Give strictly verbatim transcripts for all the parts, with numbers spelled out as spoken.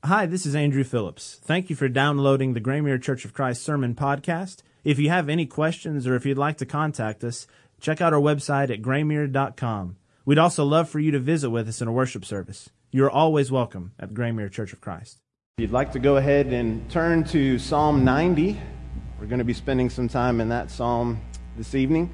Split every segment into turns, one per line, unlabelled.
Hi, this is Andrew Phillips. Thank you for downloading the Graymere Church of Christ Sermon Podcast. If you have any questions or if you'd like to contact us, check out our website at graymere dot com. We'd also love for you to visit with us in a worship service. You are always welcome at the Graymere Church of Christ.
If you'd like to go ahead and turn to Psalm ninety, we're going to be spending some time in that psalm this evening.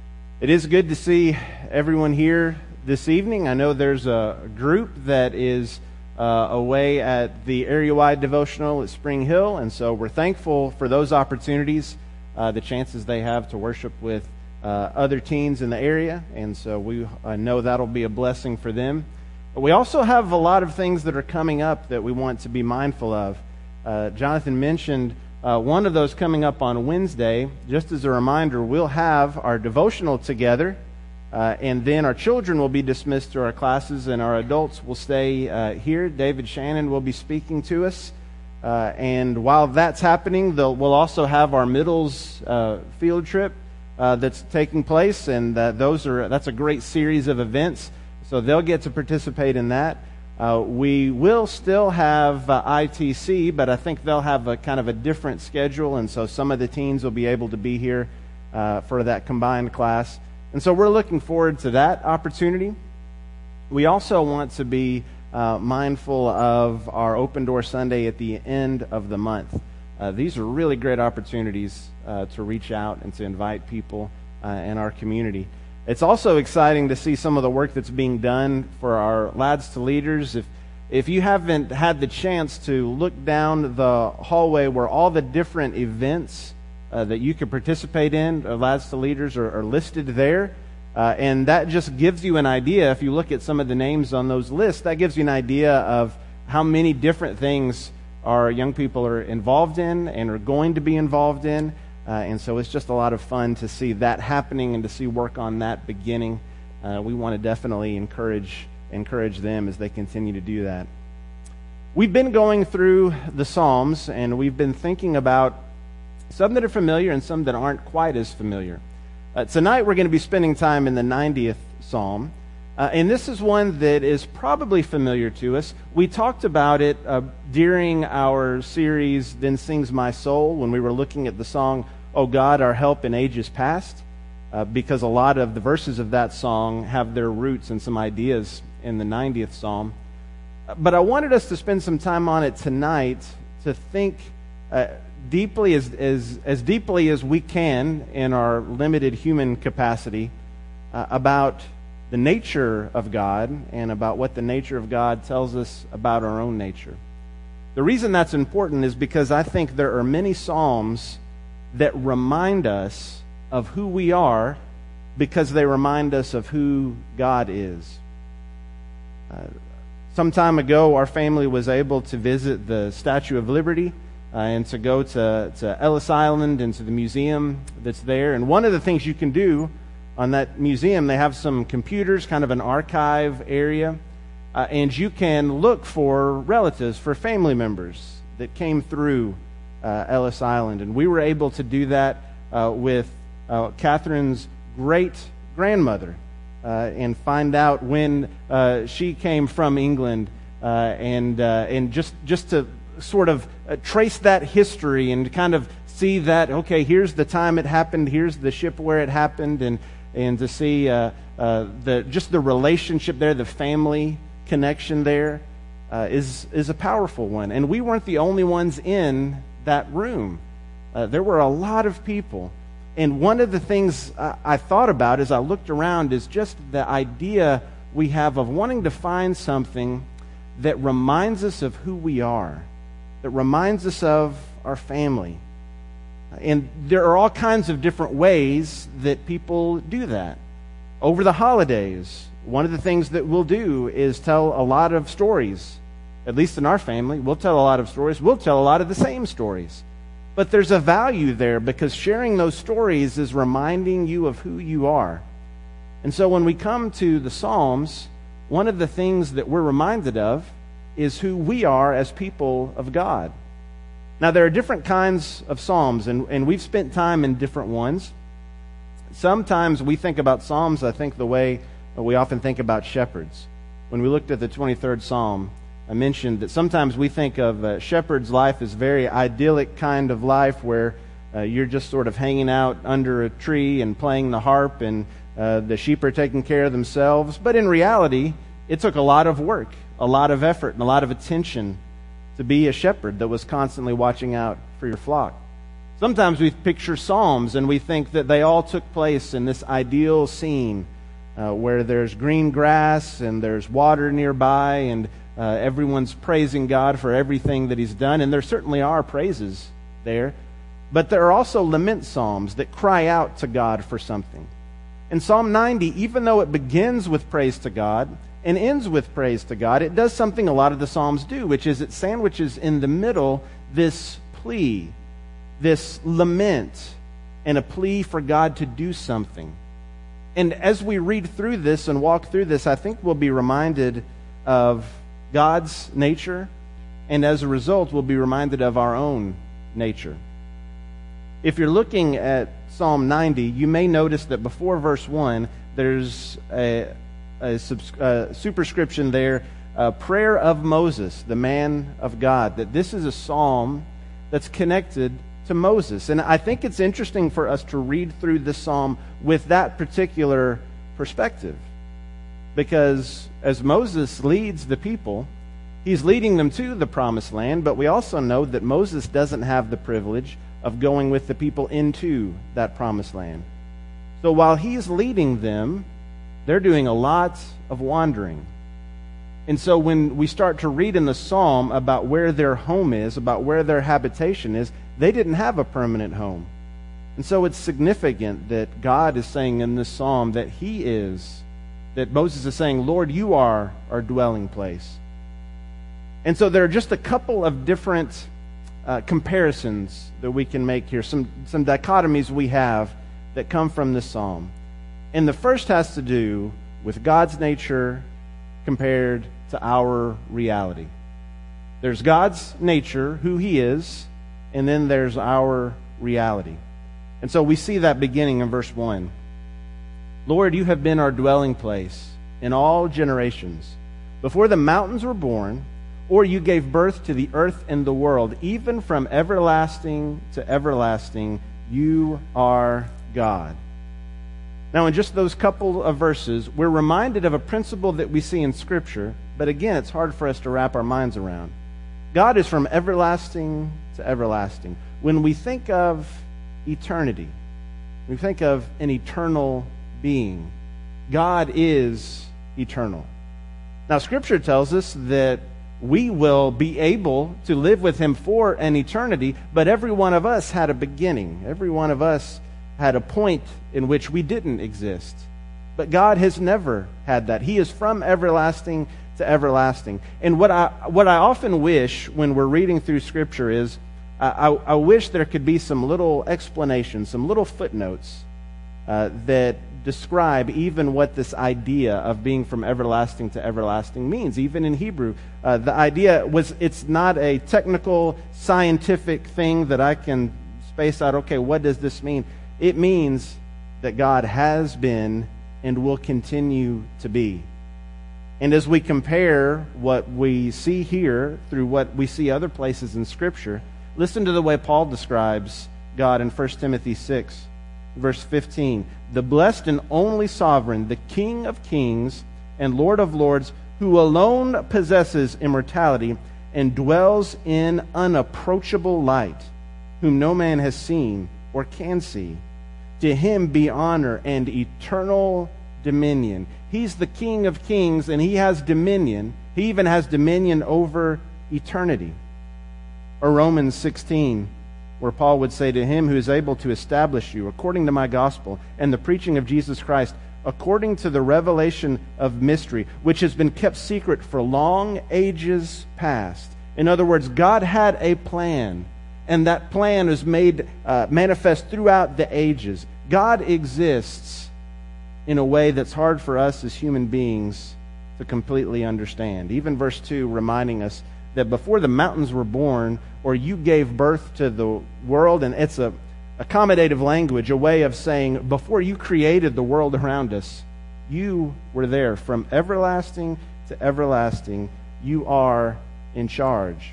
It is good to see everyone here this evening. I know there's a group that is Uh, away at the area-wide devotional at Spring Hill, and so we're thankful for those opportunities, uh, the chances they have to worship with uh, other teens in the area, and so we uh, know that'll be a blessing for them. But we also have a lot of things that are coming up that we want to be mindful of. Uh, Jonathan mentioned uh, one of those coming up on Wednesday. Just as a reminder, we'll have our devotional together. Uh, and then our children will be dismissed to our classes, and our adults will stay uh, here. David Shannon will be speaking to us. Uh, and while that's happening, we'll also have our middles uh, field trip uh, that's taking place, and uh, those are that's a great series of events. So they'll get to participate in that. Uh, we will still have uh, I T C, but I think they'll have a kind of a different schedule, and so some of the teens will be able to be here uh, for that combined class. And so we're looking forward to that opportunity. We also want to be uh, mindful of our Open Door Sunday at the end of the month. Uh, these are really great opportunities uh, to reach out and to invite people uh, in our community. It's also exciting to see some of the work that's being done for our Lads to Leaders. If if you haven't had the chance to look down the hallway where all the different events Uh, that you can participate in, uh, Lads to Leaders, are, are listed there. Uh, and that just gives you an idea. If you look at some of the names on those lists, that gives you an idea of how many different things our young people are involved in and are going to be involved in. Uh, and so it's just a lot of fun to see that happening and to see work on that beginning. Uh, we want to definitely encourage encourage them as they continue to do that. We've been going through the Psalms, and we've been thinking about some that are familiar and some that aren't quite as familiar. Uh, tonight we're going to be spending time in the ninetieth Psalm. Uh, and this is one that is probably familiar to us. We talked about it uh, during our series, Then Sings My Soul, when we were looking at the song, O God, Our Help in Ages Past, uh, because a lot of the verses of that song have their roots and some ideas in the ninetieth Psalm. But I wanted us to spend some time on it tonight to think Uh, deeply as, as as deeply as we can in our limited human capacity uh, about the nature of God and about what the nature of God tells us about our own nature. The reason that's important is because I think there are many psalms that remind us of who we are because they remind us of who God is. Uh, some time ago, our family was able to visit the Statue of Liberty Uh, and to go to, to Ellis Island and to the museum that's there. And one of the things you can do on that museum, they have some computers, kind of an archive area, uh, and you can look for relatives, for family members that came through uh, Ellis Island. And we were able to do that uh, with uh, Catherine's great-grandmother uh, and find out when uh, she came from England uh, and uh, and just just to sort of uh, trace that history and kind of see that, okay, here's the time it happened, here's the ship where it happened, and and to see uh, uh, the just the relationship there, the family connection there uh, is is a powerful one. And we weren't the only ones in that room. Uh, there were a lot of people. And one of the things I, I thought about as I looked around is just the idea we have of wanting to find something that reminds us of who we are, that reminds us of our family. And there are all kinds of different ways that people do that. Over the holidays, one of the things that we'll do is tell a lot of stories. At least in our family, we'll tell a lot of stories. We'll tell a lot of the same stories. But there's a value there because sharing those stories is reminding you of who you are. And so when we come to the Psalms, one of the things that we're reminded of is who we are as people of God. Now, there are different kinds of psalms, and, and we've spent time in different ones. Sometimes we think about psalms, I think, the way we often think about shepherds. When we looked at the twenty-third Psalm, I mentioned that sometimes we think of a shepherd's life as very idyllic kind of life where uh, you're just sort of hanging out under a tree and playing the harp and uh, the sheep are taking care of themselves. But in reality, it took a lot of work, a lot of effort, and a lot of attention to be a shepherd that was constantly watching out for your flock. Sometimes we picture Psalms and we think that they all took place in this ideal scene uh, where there's green grass and there's water nearby and uh, everyone's praising God for everything that He's done. And there certainly are praises there. But there are also lament psalms that cry out to God for something. In Psalm ninety, even though it begins with praise to God and ends with praise to God, it does something a lot of the Psalms do, which is it sandwiches in the middle this plea, this lament, and a plea for God to do something. And as we read through this and walk through this, I think we'll be reminded of God's nature, and as a result, we'll be reminded of our own nature. If you're looking at Psalm ninety, you may notice that before verse one, there's a, a, subs, a superscription there, a prayer of Moses, the man of God, that this is a psalm that's connected to Moses. And I think it's interesting for us to read through this psalm with that particular perspective. Because as Moses leads the people, he's leading them to the promised land, but we also know that Moses doesn't have the privilege of going with the people into that promised land. So while he's leading them, they're doing a lot of wandering. And so when we start to read in the psalm about where their home is, about where their habitation is, they didn't have a permanent home. And so it's significant that God is saying in this psalm that He is, that Moses is saying, Lord, you are our dwelling place. And so there are just a couple of different uh, comparisons that we can make here, some, some dichotomies we have that come from this psalm. And the first has to do with God's nature compared to our reality. There's God's nature, who He is, and then there's our reality. And so we see that beginning in verse one. Lord, you have been our dwelling place in all generations. Before the mountains were born, or you gave birth to the earth and the world, even from everlasting to everlasting, you are God. Now, in just those couple of verses, we're reminded of a principle that we see in Scripture, but again, it's hard for us to wrap our minds around. God is from everlasting to everlasting. When we think of eternity, we think of an eternal being. God is eternal. Now, Scripture tells us that we will be able to live with Him for an eternity, but every one of us had a beginning. Every one of us had a point in which we didn't exist. But God has never had that. He is from everlasting to everlasting. And what I what I often wish when we're reading through Scripture is, I, I, I wish there could be some little explanations, some little footnotes uh, that describe even what this idea of being from everlasting to everlasting means. Even in Hebrew, uh, the idea was, it's not a technical, scientific thing that I can space out, okay, what does this mean? It means that God has been and will continue to be. And as we compare what we see here through what we see other places in Scripture, listen to the way Paul describes God in First Timothy six, verse fifteen. The blessed and only sovereign, the King of kings and Lord of lords, who alone possesses immortality and dwells in unapproachable light, whom no man has seen or can see. To Him be honor and eternal dominion. He's the King of kings, and He has dominion. He even has dominion over eternity. Or Romans sixteen, where Paul would say, to Him who is able to establish you according to my gospel and the preaching of Jesus Christ, according to the revelation of mystery, which has been kept secret for long ages past. In other words, God had a plan, and that plan is made uh, manifest throughout the ages. God exists in a way that's hard for us as human beings to completely understand. Even verse two reminding us that before the mountains were born, or you gave birth to the world, and it's a accommodative language, a way of saying before you created the world around us, you were there from everlasting to everlasting. you are in charge.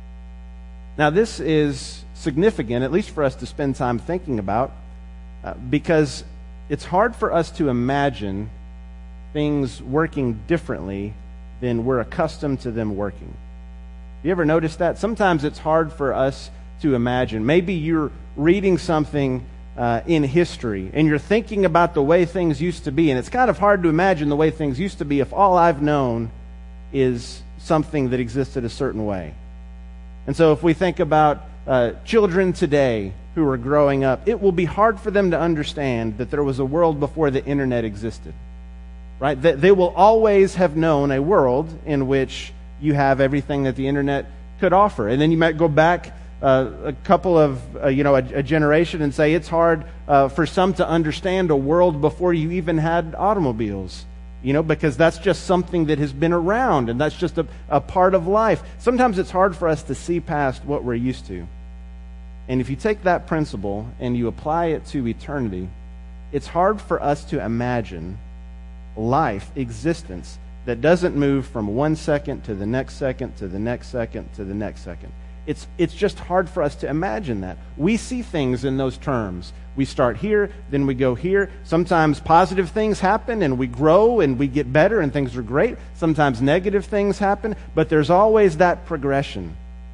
Now, this is significant, at least for us to spend time thinking about, uh, because it's hard for us to imagine things working differently than we're accustomed to them working. You ever notice that? Sometimes it's hard for us to imagine. Maybe you're reading something uh, in history and you're thinking about the way things used to be, and it's kind of hard to imagine the way things used to be if all I've known is something that existed a certain way. And so if we think about uh, children today who are growing up, it will be hard for them to understand that there was a world before the internet existed. Right? That they will always have known a world in which you have everything that the internet could offer. And then you might go back uh, a couple of, uh, you know, a, a generation and say it's hard uh, for some to understand a world before you even had automobiles. You know, because that's just something that has been around, and that's just a, a part of life. Sometimes it's hard for us to see past what we're used to. And if you take that principle and you apply it to eternity, it's hard for us to imagine life, existence, that doesn't move from one second to the next second to the next second to the next second. It's, it's just hard for us to imagine that. We see things in those terms. We start here, then we go here. Sometimes positive things happen and we grow and we get better and things are great. Sometimes negative things happen, but there's always that progression.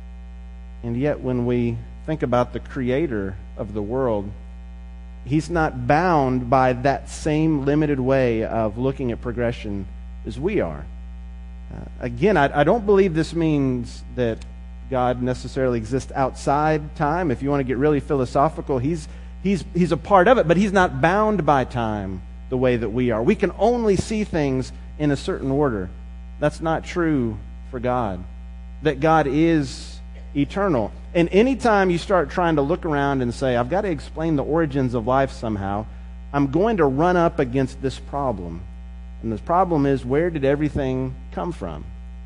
And yet when we think about the creator of the world, he's not bound by that same limited way of looking at progression as we are. Uh, again, I, I don't believe this means that God necessarily exists outside time. If you want to get really philosophical, he's he's he's a part of it, but he's not bound by time the way that we are. We can only see things in a certain order. That's not true for God. That God is eternal. And anytime you start trying to look around and say, I've got to explain the origins of life somehow, I'm going to run up against this problem. And this problem is, where did everything come from?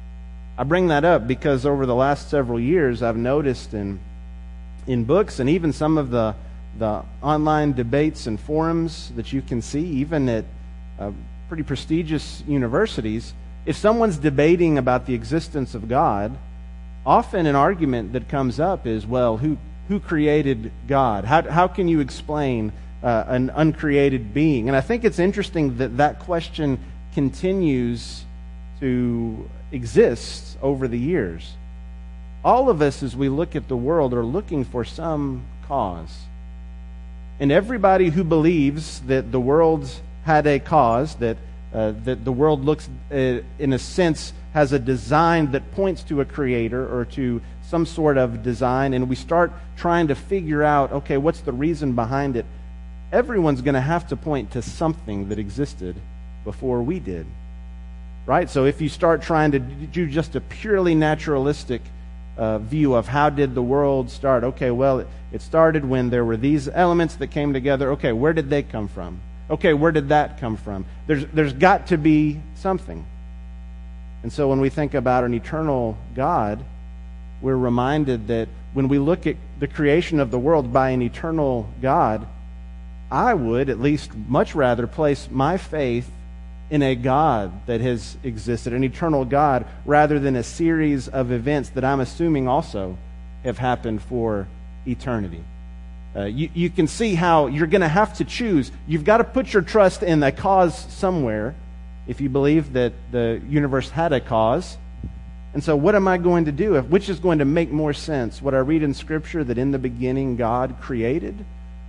I bring that up because over the last several years, I've noticed in in books and even some of the the online debates and forums that you can see, even at uh, pretty prestigious universities, if someone's debating about the existence of God, often an argument that comes up is, well, who who created God? How how can you explain uh, an uncreated being? And I think it's interesting that that question continues to exist over the years. All of us, as we look at the world, are looking for some cause. And everybody who believes that the world had a cause, that uh, that the world looks, uh, in a sense, has a design that points to a creator or to some sort of design, and we start trying to figure out, okay, what's the reason behind it? Everyone's going to have to point to something that existed before we did. Right? So if you start trying to do just a purely naturalistic uh, view of how did the world start, okay, well, it, it started when there were these elements that came together. Okay, where did they come from? Okay, where did that come from? There's there's got to be something. And so when we think about an eternal God, we're reminded that when we look at the creation of the world by an eternal God, I would at least much rather place my faith in a God that has existed, an eternal God, rather than a series of events that I'm assuming also have happened for eternity. Uh, you, you can see how you're going to have to choose. You've got to put your trust in a cause somewhere if you believe that the universe had a cause. And so what am I going to do? Which is going to make more sense? What I read in Scripture, that in the beginning God created?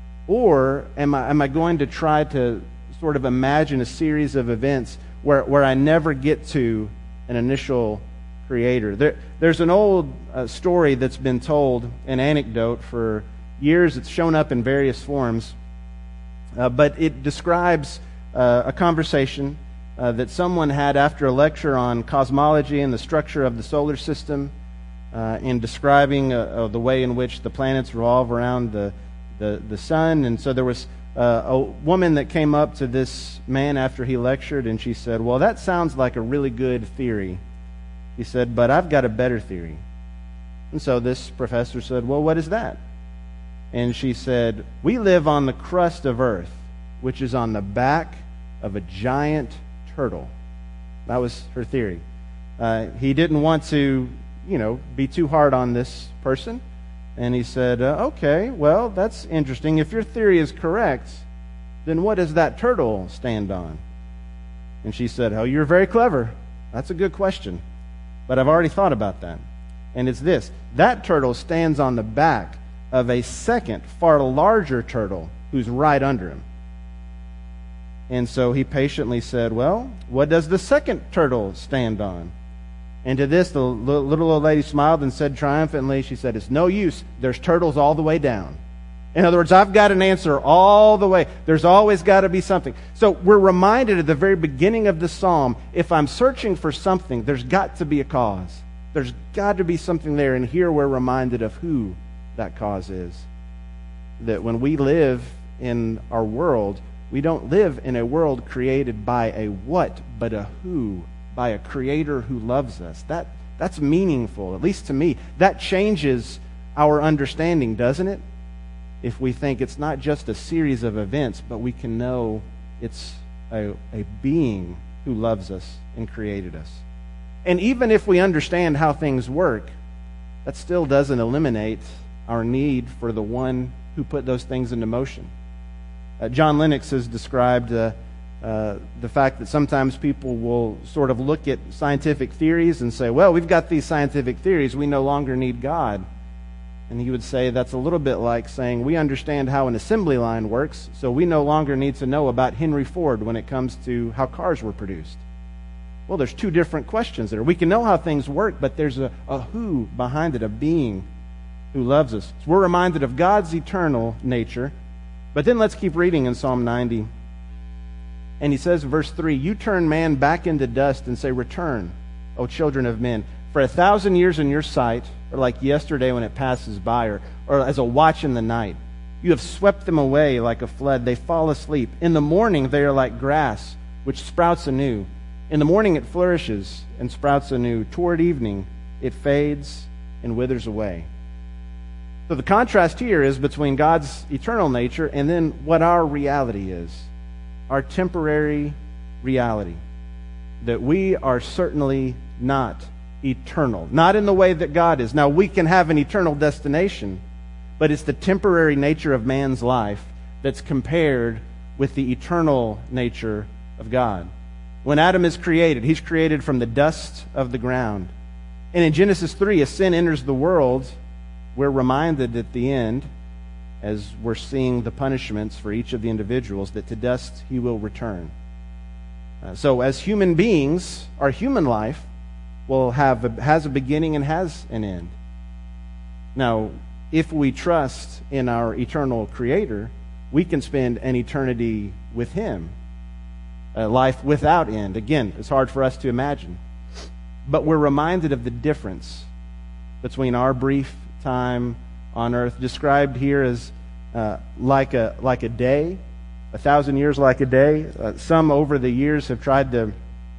Or am I, am I going to try to sort of imagine a series of events where, where I never get to an initial creator? There, there's an old uh, story that's been told, an anecdote for years. It's shown up in various forms, uh, but it describes uh, a conversation uh, that someone had after a lecture on cosmology and the structure of the solar system, uh, in describing uh, uh, the way in which the planets revolve around the, the, the sun. And so there was Uh, a woman that came up to this man after he lectured, and she said, well, that sounds like a really good theory. He said, but I've got a better theory. And so this professor said, well, what is that? And she said, we live on the crust of Earth, which is on the back of a giant turtle. That was her theory. uh, he didn't want to, you know, be too hard on this person. And he said, uh, okay, well, that's interesting. If your theory is correct, then what does that turtle stand on? And she said, oh, you're very clever. That's a good question. But I've already thought about that. And it's this. That turtle stands on the back of a second, far larger turtle who's right under him. And so he patiently said, well, what does the second turtle stand on? And to this, the little old lady smiled and said triumphantly, she said, it's no use. There's turtles all the way down. In other words, I've got an answer all the way. There's always got to be something. So we're reminded at the very beginning of the psalm, if I'm searching for something, there's got to be a cause. There's got to be something there. And here we're reminded of who that cause is. That when we live in our world, we don't live in a world created by a what, but a who, by a creator who loves us. That, that's meaningful, at least to me. That changes our understanding, doesn't it? If we think it's not just a series of events, but we can know it's a, a being who loves us and created us. And even if we understand how things work, that still doesn't eliminate our need for the one who put those things into motion. Uh, John Lennox has described uh, uh, the fact that sometimes people will sort of look at scientific theories and say, well, we've got these scientific theories, we no longer need God. And he would say that's a little bit like saying we understand how an assembly line works, so we no longer need to know about Henry Ford when it comes to how cars were produced. Well, there's two different questions there. We can know how things work, but there's a, a who behind it, a being who loves us. So we're reminded of God's eternal nature. But then let's keep reading in Psalm ninety. And he says in verse three, you turn man back into dust and say, return, O children of men. For a thousand years in your sight are like yesterday when it passes by, or, or as a watch in the night. You have swept them away like a flood. They fall asleep. In the morning they are like grass, which sprouts anew. In the morning it flourishes and sprouts anew. Toward evening it fades and withers away. So the contrast here is between God's eternal nature and then what our reality is. Our temporary reality. That we are certainly not eternal. Not in the way that God is. Now, we can have an eternal destination, but it's the temporary nature of man's life that's compared with the eternal nature of God. When Adam is created, he's created from the dust of the ground. And in Genesis three, as sin enters the world, we're reminded at the end, as we're seeing the punishments for each of the individuals, that to dust he will return. Uh, so as human beings, our human life will have a, has a beginning and has an end. Now, if we trust in our eternal Creator, we can spend an eternity with Him. A life without end. Again, it's hard for us to imagine. But we're reminded of the difference between our brief time on earth, described here as uh, like a like a day, a thousand years like a day. Uh, some over the years have tried to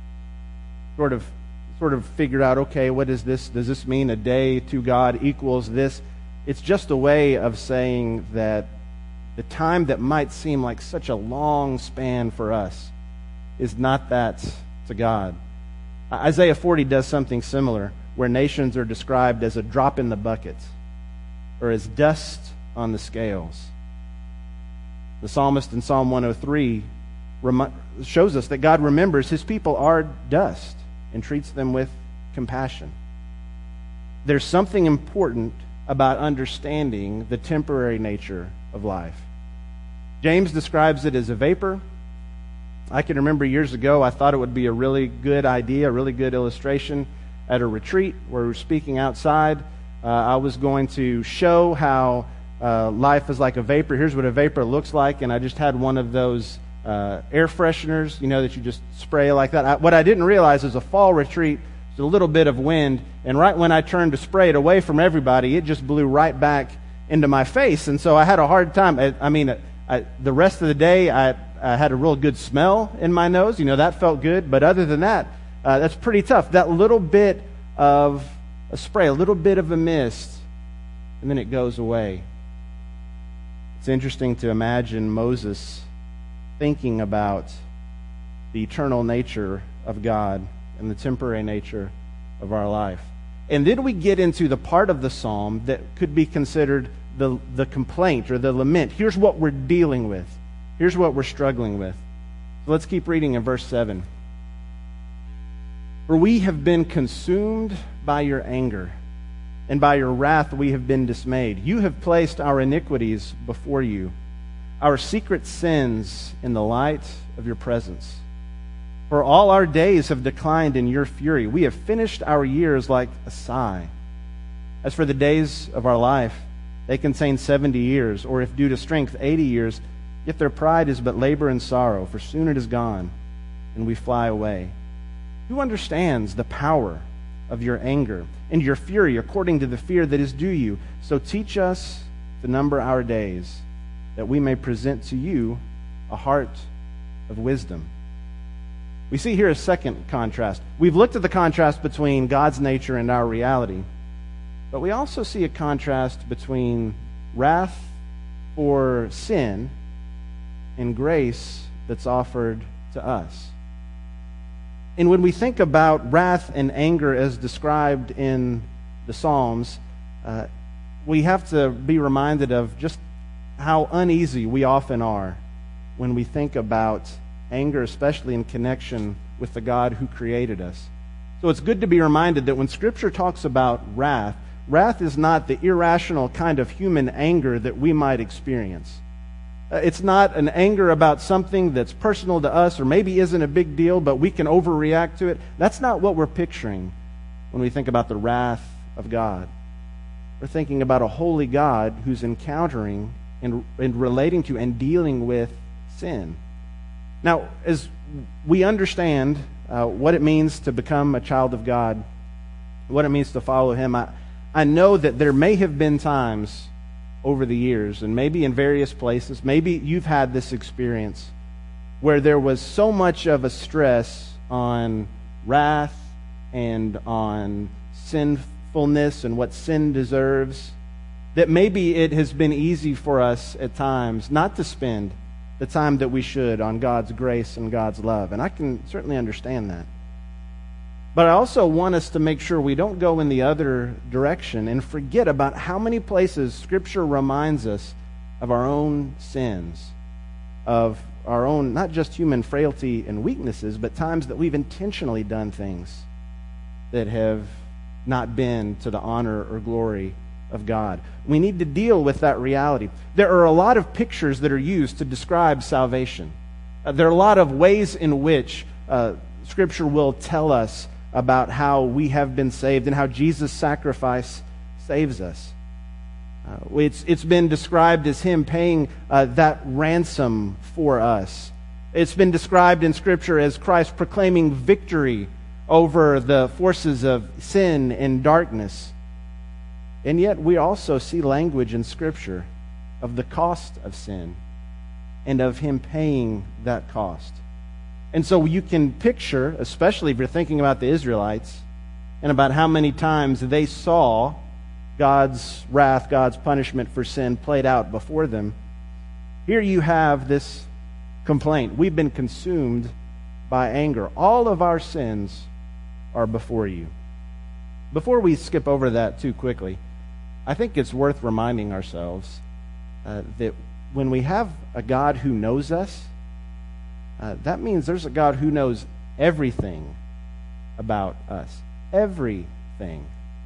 sort of sort of figure out, okay, what is this? Does this mean a day to God equals this? It's just a way of saying that the time that might seem like such a long span for us is not that to God. Isaiah forty does something similar, where nations are described as a drop in the bucket or as dust on the scales. The psalmist in Psalm one oh three remi- shows us that God remembers His people are dust and treats them with compassion. There's something important about understanding the temporary nature of life. James describes it as a vapor. I can remember years ago, I thought it would be a really good idea, a really good illustration at a retreat where we were speaking outside. Uh, I was going to show how uh, life is like a vapor. Here's what a vapor looks like, and I just had one of those uh, air fresheners, you know, that you just spray like that. I, what I didn't realize is a fall retreat, there's a little bit of wind, and right when I turned to spray it away from everybody, it just blew right back into my face, and so I had a hard time. I, I mean, I, the rest of the day, I I had a real good smell in my nose. You know, that felt good. But other than that, uh, that's pretty tough. That little bit of a spray, a little bit of a mist, and then it goes away. It's interesting to imagine Moses thinking about the eternal nature of God and the temporary nature of our life. And then we get into the part of the psalm that could be considered the, the complaint or the lament. Here's what we're dealing with. Here's what we're struggling with. So let's keep reading in verse seven. For we have been consumed by your anger, and by your wrath we have been dismayed. You have placed our iniquities before you, our secret sins in the light of your presence. For all our days have declined in your fury. We have finished our years like a sigh. As for the days of our life, they contain seventy years, or if due to strength, eighty years. Yet their pride is but labor and sorrow, for soon it is gone, and we fly away. Who understands the power of your anger and your fury according to the fear that is due you? So teach us to number our days, that we may present to you a heart of wisdom. We see here a second contrast. We've looked at the contrast between God's nature and our reality, but we also see a contrast between wrath for sin and grace that's offered to us. And when we think about wrath and anger as described in the Psalms, uh, we have to be reminded of just how uneasy we often are when we think about anger, especially in connection with the God who created us. So it's good to be reminded that when Scripture talks about wrath, wrath is not the irrational kind of human anger that we might experience. It's not an anger about something that's personal to us or maybe isn't a big deal, but we can overreact to it. That's not what we're picturing when we think about the wrath of God. We're thinking about a holy God who's encountering and, and relating to and dealing with sin. Now, as we understand uh, what it means to become a child of God, what it means to follow Him, I, I know that there may have been times over the years, and maybe in various places, maybe you've had this experience where there was so much of a stress on wrath and on sinfulness and what sin deserves, that maybe it has been easy for us at times not to spend the time that we should on God's grace and God's love. And I can certainly understand that. But I also want us to make sure we don't go in the other direction and forget about how many places Scripture reminds us of our own sins, of our own, not just human frailty and weaknesses, but times that we've intentionally done things that have not been to the honor or glory of God. We need to deal with that reality. There are a lot of pictures that are used to describe salvation. Uh, there are a lot of ways in which uh, Scripture will tell us about how we have been saved and how Jesus' sacrifice saves us. Uh, it's, it's been described as Him paying uh, that ransom for us. It's been described in Scripture as Christ proclaiming victory over the forces of sin and darkness. And yet we also see language in Scripture of the cost of sin and of Him paying that cost. And so you can picture, especially if you're thinking about the Israelites, and about how many times they saw God's wrath, God's punishment for sin played out before them. Here you have this complaint. We've been consumed by anger. All of our sins are before you. Before we skip over that too quickly, I think it's worth reminding ourselves uh, that when we have a God who knows us, Uh, that means there's a God who knows everything about us. Everything.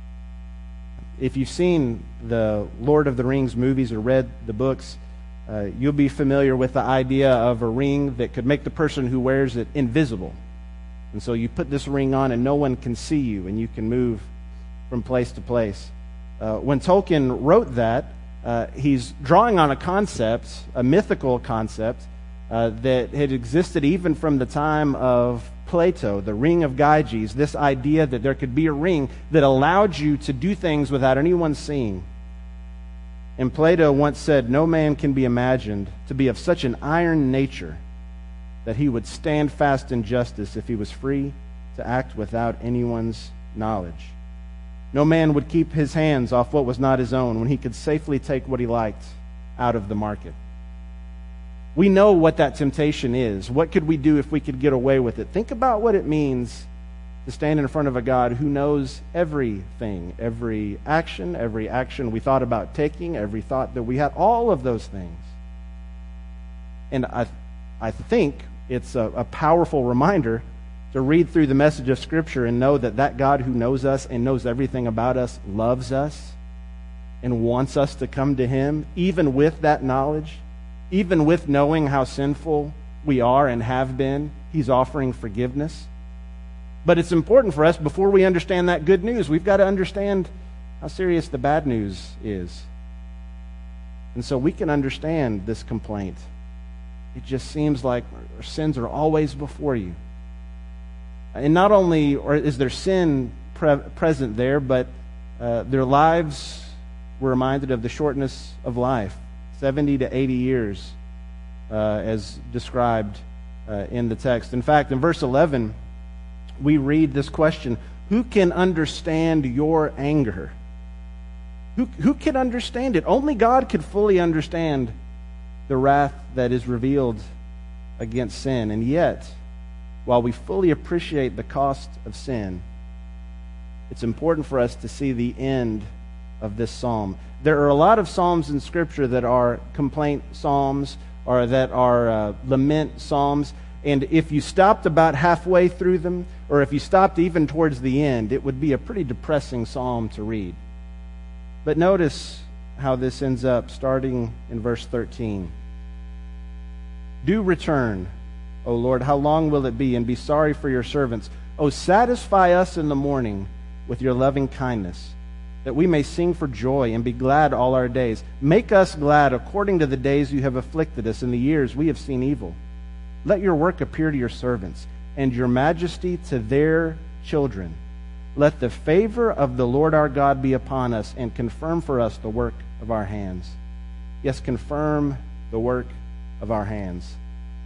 If you've seen the Lord of the Rings movies or read the books, uh, you'll be familiar with the idea of a ring that could make the person who wears it invisible. And so you put this ring on and no one can see you and you can move from place to place. Uh, when Tolkien wrote that, uh, he's drawing on a concept, a mythical concept, Uh, that had existed even from the time of Plato, the ring of Gyges, this idea that there could be a ring that allowed you to do things without anyone seeing. And Plato once said, "No man can be imagined to be of such an iron nature that he would stand fast in justice if he was free to act without anyone's knowledge. No man would keep his hands off what was not his own when he could safely take what he liked out of the market." We know what that temptation is. What could we do if we could get away with it? Think about what it means to stand in front of a God who knows everything, every action, every action we thought about taking, every thought that we had, all of those things. And I, I think it's a, a powerful reminder to read through the message of Scripture and know that that God who knows us and knows everything about us loves us and wants us to come to Him, even with that knowledge, even with knowing how sinful we are and have been. He's offering forgiveness. But it's important for us, before we understand that good news, we've got to understand how serious the bad news is. And so we can understand this complaint. It just seems like our sins are always before you. And not only or is there sin pre- present there, but uh, their lives were reminded of the shortness of life, seventy to eighty years, uh, as described uh, in the text. In fact, in verse eleven, we read this question: who can understand your anger? Who, who can understand it? Only God could fully understand the wrath that is revealed against sin. And yet, while we fully appreciate the cost of sin, it's important for us to see the end of this psalm. There are a lot of psalms in Scripture that are complaint psalms or that are uh, lament psalms. And if you stopped about halfway through them, or if you stopped even towards the end, it would be a pretty depressing psalm to read. But notice how this ends up, starting in verse thirteen. Do return, O Lord, how long will it be? And be sorry for your servants. O satisfy us in the morning with your loving kindness, that we may sing for joy and be glad all our days. Make us glad according to the days you have afflicted us, and the years we have seen evil. Let your work appear to your servants, and your majesty to their children. Let the favor of the Lord our God be upon us, and confirm for us the work of our hands. Yes, confirm the work of our hands.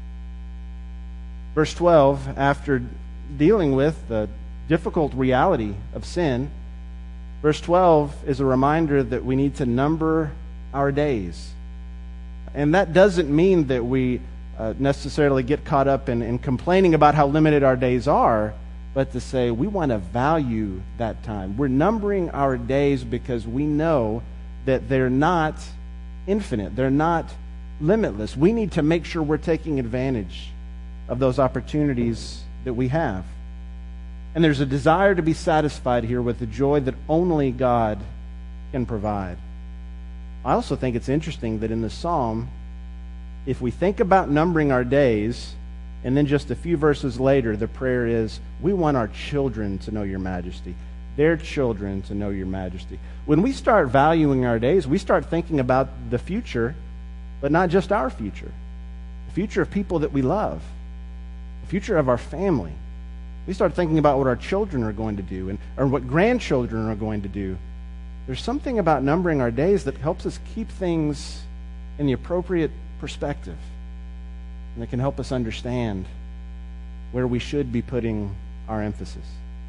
Verse twelve, after dealing with the difficult reality of sin, verse twelve is a reminder that we need to number our days. And that doesn't mean that we Uh, necessarily get caught up in, in complaining about how limited our days are, but to say we want to value that time. We're numbering our days because we know that they're not infinite. They're not limitless. We need to make sure we're taking advantage of those opportunities that we have. And there's a desire to be satisfied here with the joy that only God can provide. I also think it's interesting that in the psalm, if we think about numbering our days, and then just a few verses later, the prayer is, we want our children to know your majesty, their children to know your majesty. When we start valuing our days, we start thinking about the future, but not just our future, the future of people that we love, the future of our family. We start thinking about what our children are going to do, and or what grandchildren are going to do. There's something about numbering our days that helps us keep things in the appropriate perspective, and that can help us understand where we should be putting our emphasis.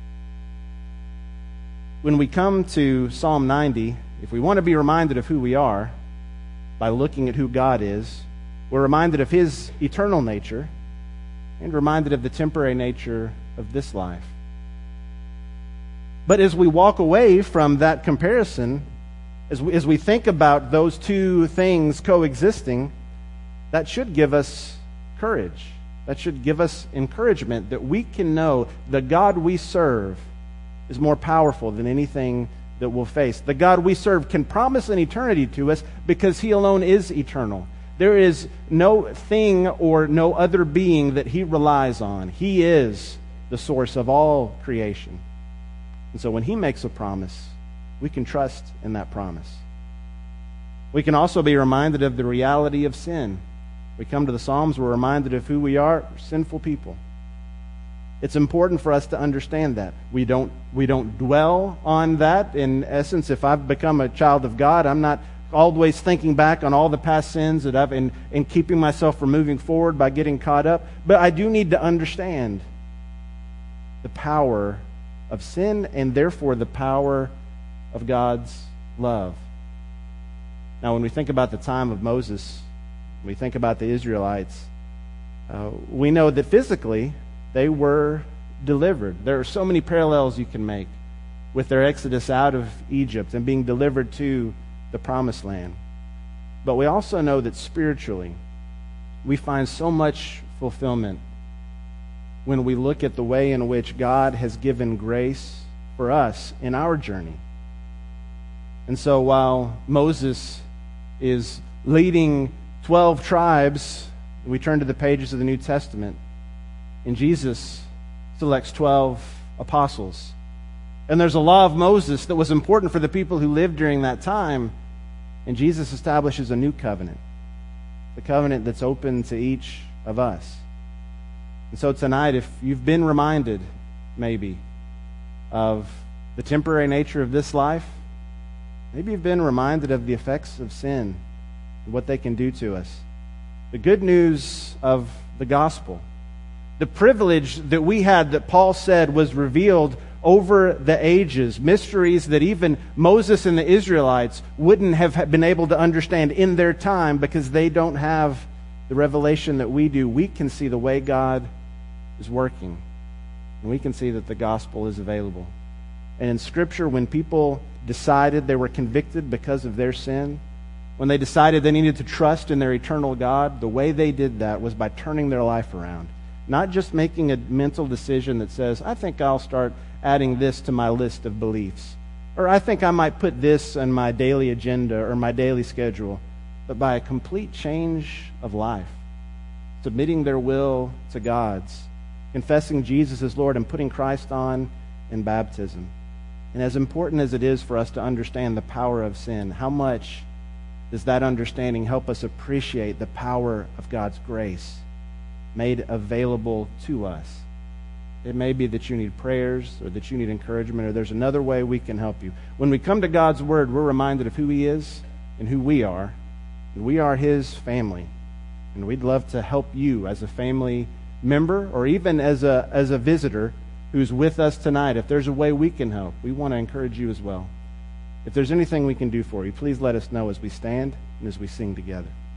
When we come to Psalm ninety, if we want to be reminded of who we are by looking at who God is, we're reminded of His eternal nature and reminded of the temporary nature of this life. But as we walk away from that comparison, as we, as we think about those two things coexisting, that should give us courage. That should give us encouragement that we can know the God we serve is more powerful than anything that we'll face. The God we serve can promise an eternity to us because He alone is eternal. There is no thing or no other being that He relies on. He is the source of all creation. And so when He makes a promise, we can trust in that promise. We can also be reminded of the reality of sin. We come to the Psalms, we're reminded of who we are, we're sinful people. It's important for us to understand that. We don't, we don't dwell on that. In essence, if I've become a child of God, I'm not always thinking back on all the past sins that I've, and, and keeping myself from moving forward by getting caught up. But I do need to understand the power of sin and therefore the power of God's love. Now, when we think about the time of Moses, we think about the Israelites, uh, we know that physically they were delivered. There are so many parallels you can make with their exodus out of Egypt and being delivered to the promised land. But we also know that spiritually, we find so much fulfillment when we look at the way in which God has given grace for us in our journey. And so while Moses is leading twelve tribes, we turn to the pages of the New Testament, and Jesus selects twelve apostles. And there's a law of Moses that was important for the people who lived during that time, and Jesus establishes a new covenant, the covenant that's open to each of us. And so tonight, if you've been reminded, maybe, of the temporary nature of this life, maybe you've been reminded of the effects of sin and what they can do to us. The good news of the gospel, the privilege that we had that Paul said was revealed over the ages, mysteries that even Moses and the Israelites wouldn't have been able to understand in their time because they don't have the revelation that we do. We can see the way God is working, and we can see that the gospel is available. And in Scripture, when people decided they were convicted because of their sin, when they decided they needed to trust in their eternal God, the way they did that was by turning their life around. Not just making a mental decision that says, I think I'll start adding this to my list of beliefs, or I think I might put this on my daily agenda or my daily schedule, but by a complete change of life, submitting their will to God's, confessing Jesus as Lord and putting Christ on in baptism. And as important as it is for us to understand the power of sin, how much does that understanding help us appreciate the power of God's grace made available to us? It may be that you need prayers or that you need encouragement, or there's another way we can help you. When we come to God's Word, we're reminded of who He is and who we are. And we are His family. And we'd love to help you as a family member or even as a, as a visitor who's with us tonight. If there's a way we can help, we want to encourage you as well. If there's anything we can do for you, please let us know as we stand and as we sing together.